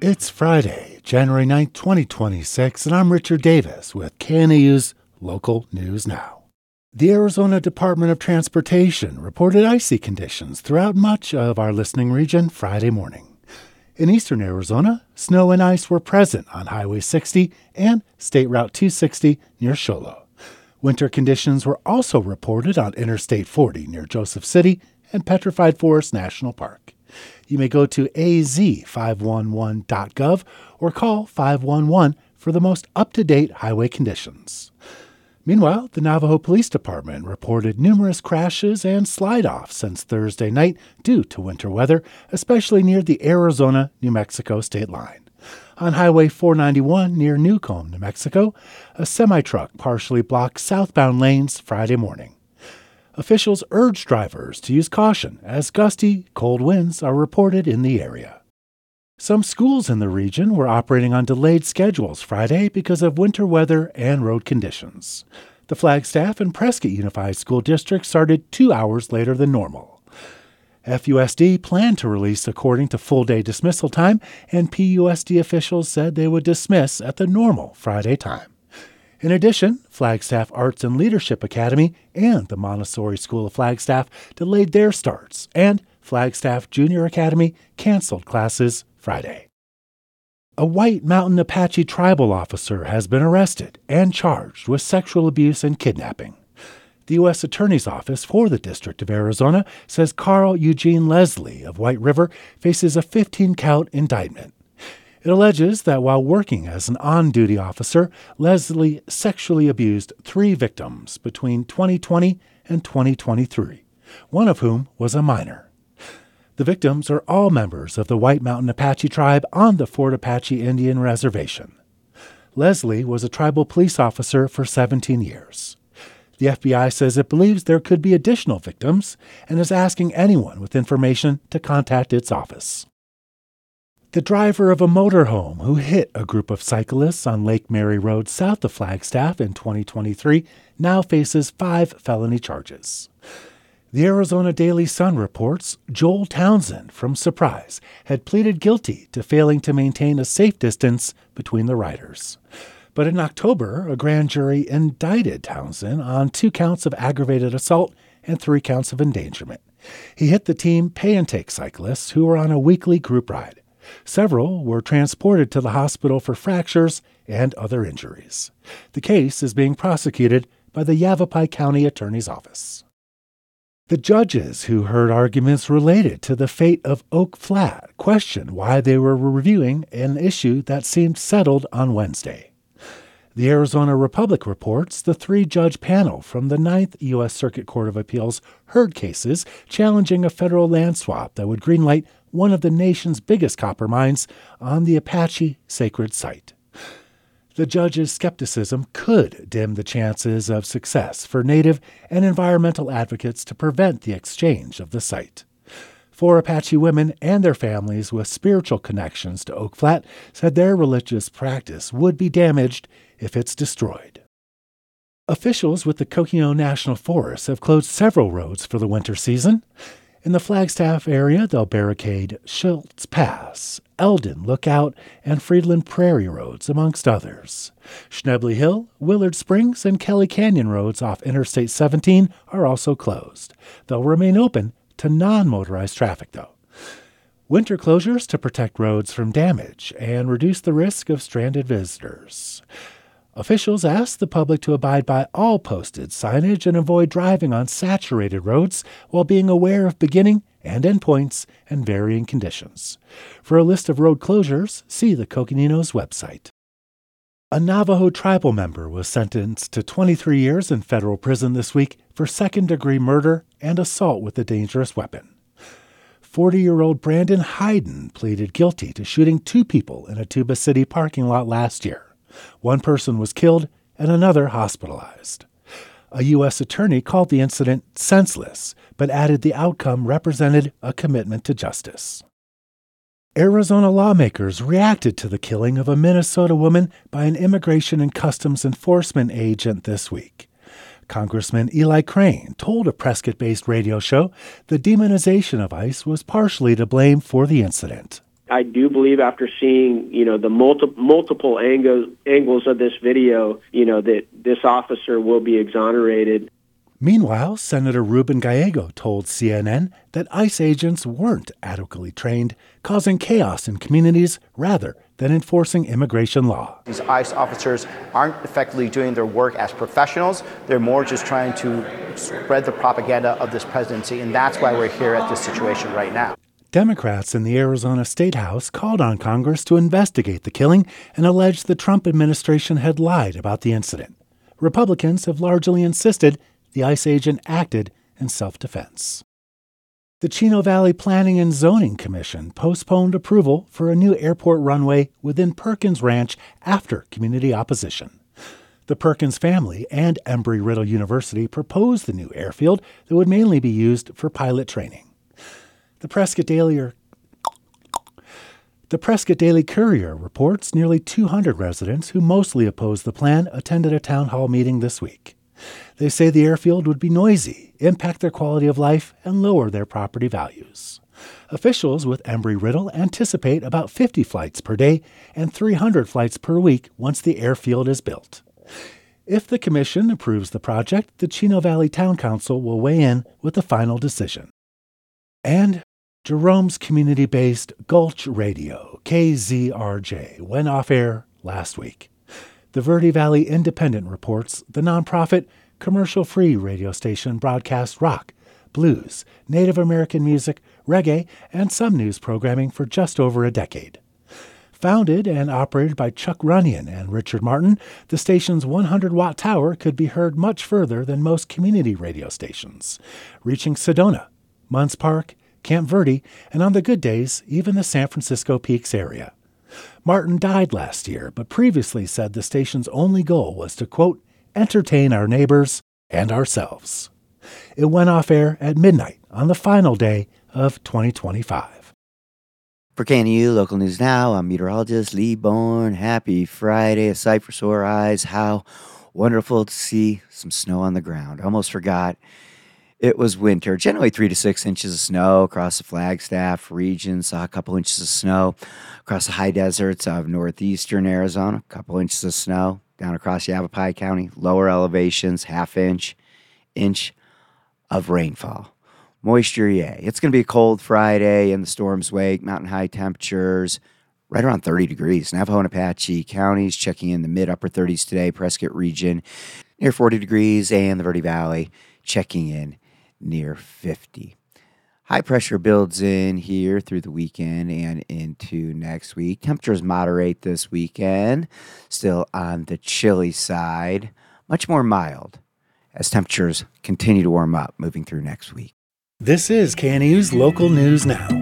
It's Friday, January 9th, 2026, and I'm Richard Davis with KNAU's Local News Now. The Arizona Department of Transportation reported icy conditions throughout much of our listening region Friday morning. In eastern Arizona, snow and ice were present on Highway 60 and State Route 260 near Show Low. Winter conditions were also reported on Interstate 40 near Joseph City and Petrified Forest National Park. You may go to az511.gov or call 511 for the most up-to-date highway conditions. Meanwhile, the Navajo Police Department reported numerous crashes and slide-offs since Thursday night due to winter weather, especially near the Arizona-New Mexico state line. On Highway 491 near Newcomb, New Mexico, a semi-truck partially blocked southbound lanes Friday morning. Officials urge drivers to use caution as gusty, cold winds are reported in the area. Some schools in the region were operating on delayed schedules Friday because of winter weather and road conditions. The Flagstaff and Prescott Unified School District started 2 hours later than normal. FUSD planned to release according to full-day dismissal time, and PUSD officials said they would dismiss at the normal Friday time. In addition, Flagstaff Arts and Leadership Academy and the Montessori School of Flagstaff delayed their starts, and Flagstaff Junior Academy canceled classes Friday. A White Mountain Apache tribal officer has been arrested and charged with sexual abuse and kidnapping. The U.S. Attorney's Office for the District of Arizona says Carl Eugene Leslie of White River faces a 15-count indictment. It alleges that while working as an on-duty officer, Leslie sexually abused 3 victims between 2020 and 2023, one of whom was a minor. The victims are all members of the White Mountain Apache tribe on the Fort Apache Indian Reservation. Leslie was a tribal police officer for 17 years. The FBI says it believes there could be additional victims and is asking anyone with information to contact its office. The driver of a motorhome who hit a group of cyclists on Lake Mary Road south of Flagstaff in 2023 now faces 5 felony charges. The Arizona Daily Sun reports Joel Townsend from Surprise had pleaded guilty to failing to maintain a safe distance between the riders. But in October, a grand jury indicted Townsend on 2 counts of aggravated assault and 3 counts of endangerment. He hit the team Pay and Take cyclists who were on a weekly group ride. Several were transported to the hospital for fractures and other injuries. The case is being prosecuted by the Yavapai County Attorney's Office. The judges who heard arguments related to the fate of Oak Flat questioned why they were reviewing an issue that seemed settled on Wednesday. The Arizona Republic reports the 3-judge panel from the 9th U.S. Circuit Court of Appeals heard cases challenging a federal land swap that would greenlight one of the nation's biggest copper mines on the Apache sacred site. The judge's skepticism could dim the chances of success for Native and environmental advocates to prevent the exchange of the site. 4 Apache women and their families with spiritual connections to Oak Flat said their religious practice would be damaged if it's destroyed. Officials with the Coconino National Forest have closed several roads for the winter season. In the Flagstaff area, they'll barricade Schultz Pass, Eldon Lookout, and Friedland Prairie roads, amongst others. Schnebly Hill, Willard Springs, and Kelly Canyon roads off Interstate 17 are also closed. They'll remain open to non-motorized traffic, though. Winter closures to protect roads from damage and reduce the risk of stranded visitors. Officials asked the public to abide by all posted signage and avoid driving on saturated roads while being aware of beginning and end points and varying conditions. For a list of road closures, see the Coconino's website. A Navajo tribal member was sentenced to 23 years in federal prison this week for second-degree murder and assault with a dangerous weapon. 40-year-old Brandon Hayden pleaded guilty to shooting 2 people in a Tuba City parking lot last year. 1 person was killed and another hospitalized. A U.S. attorney called the incident senseless, but added the outcome represented a commitment to justice. Arizona lawmakers reacted to the killing of a Minnesota woman by an Immigration and Customs Enforcement agent this week. Congressman Eli Crane told a Prescott-based radio show the demonization of ICE was partially to blame for the incident. I do believe after seeing, the multiple angles of this video, that this officer will be exonerated. Meanwhile, Senator Ruben Gallego told CNN that ICE agents weren't adequately trained, causing chaos in communities rather than enforcing immigration law. These ICE officers aren't effectively doing their work as professionals. They're more just trying to spread the propaganda of this presidency, and that's why we're here at this situation right now. Democrats in the Arizona State House called on Congress to investigate the killing and alleged the Trump administration had lied about the incident. Republicans have largely insisted the ICE agent acted in self-defense. The Chino Valley Planning and Zoning Commission postponed approval for a new airport runway within Perkins Ranch after community opposition. The Perkins family and Embry-Riddle University proposed the new airfield that would mainly be used for pilot training. The Prescott Daily Courier reports nearly 200 residents who mostly oppose the plan attended a town hall meeting this week. They say the airfield would be noisy, impact their quality of life, and lower their property values. Officials with Embry-Riddle anticipate about 50 flights per day and 300 flights per week once the airfield is built. If the commission approves the project, the Chino Valley Town Council will weigh in with the final decision. And Jerome's community-based Gulch Radio, KZRJ, went off air last week. The Verde Valley Independent reports the nonprofit, commercial-free radio station broadcasts rock, blues, Native American music, reggae, and some news programming for just over a decade. Founded and operated by Chuck Runyon and Richard Martin, the station's 100-watt tower could be heard much further than most community radio stations, reaching Sedona, Munns Park, Camp Verde, and on the good days, even the San Francisco Peaks area. Martin died last year, but previously said the station's only goal was to, quote, entertain our neighbors and ourselves. It went off air at midnight on the final day of 2025. For KNU Local News Now, I'm meteorologist Lee Bourne. Happy Friday, a sight for sore eyes. How wonderful to see some snow on the ground. Almost forgot it was winter. Generally 3 to 6 inches of snow across the Flagstaff region. Saw a couple inches of snow across the high deserts of northeastern Arizona. A couple inches of snow down across Yavapai County. Lower elevations, half inch of rainfall. Moisture, yay. It's going to be a cold Friday in the storm's wake. Mountain high temperatures right around 30 degrees. Navajo and Apache counties checking in the mid-upper 30s today. Prescott region near 40 degrees. And the Verde Valley checking in near 50. High pressure builds in here through the weekend and into next week. Temperatures moderate this weekend, still on the chilly side, much more mild as temperatures continue to warm up moving through next week. This is KNU's Local News Now.